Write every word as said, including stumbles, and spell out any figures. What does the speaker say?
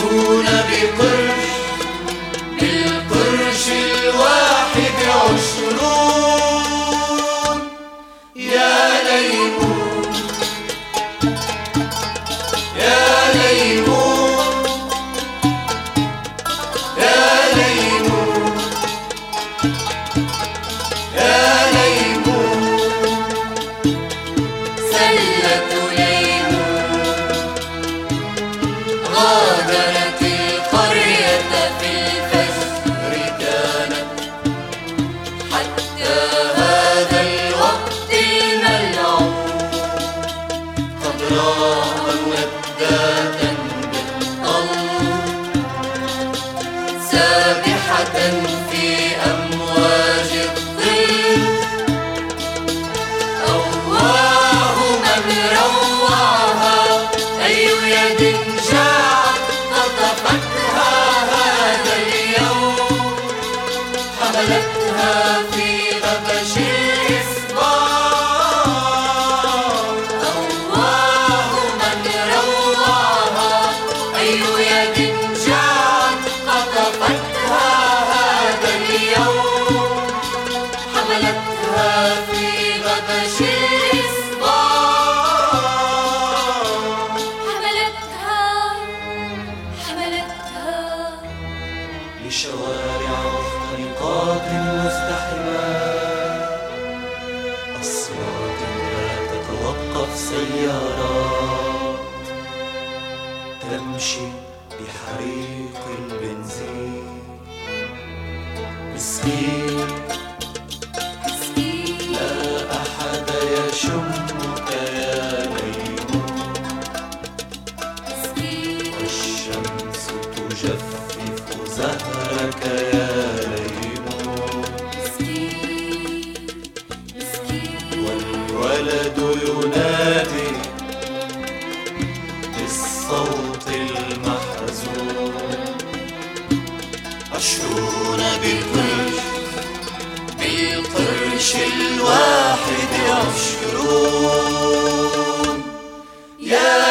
عشرون بقرش، بالقرش الواحد عشرون. يا ليمون يا ليمون يا ليمون يا ليمون، سلة ليمون غادرت القرية في الفجر كانت، حتى هذا الوقت الملعون قد راهنت ذاتا بالطل، سابحة في أمواج الظل. أواه من روعها، أي يد جاعت قطفتها هذا اليوم، حملتها في غبش الإصباح. أواه من روعها، أي يد جاعت قطفتها هذا اليوم، حملتها في غبش الإصباح. حملتها حملتها لشوارع مختنقات مزدحمات، أصوات لا تتوقف، سيارات تمشي بحريق البنزين. مسكين لا أحد يشمك يا ليمون، والشمس تجفف زهرك يا ليمون، والولد ينادي بالصوت المحزون. عشرون بالقرش، بالقرش الواحد عشرون. يا